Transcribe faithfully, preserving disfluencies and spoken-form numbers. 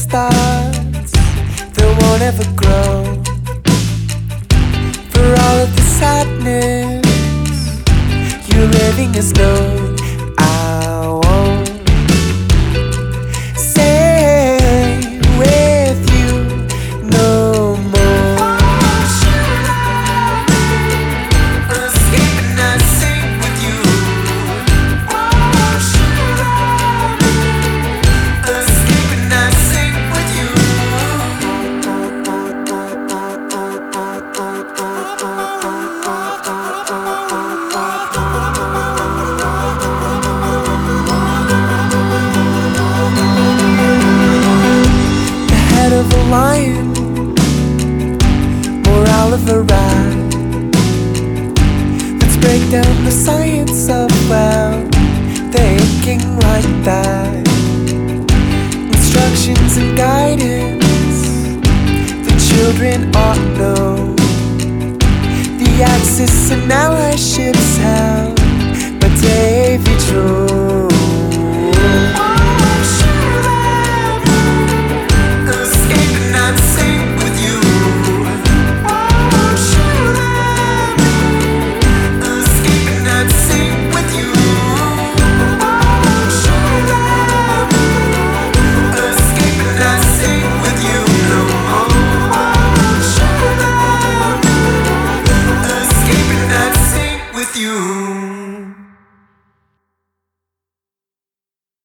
starts that won't ever grow. For all of the sadness you're living is known, I won't stay with you no more. Escaping that sink with you. Escaping that sink with you. Head of a lion, morale of a rat. Let's break down the science of, well, thinking like that. Instructions and guidance the children ought know. The Axis and allied ships held by Davy Jones.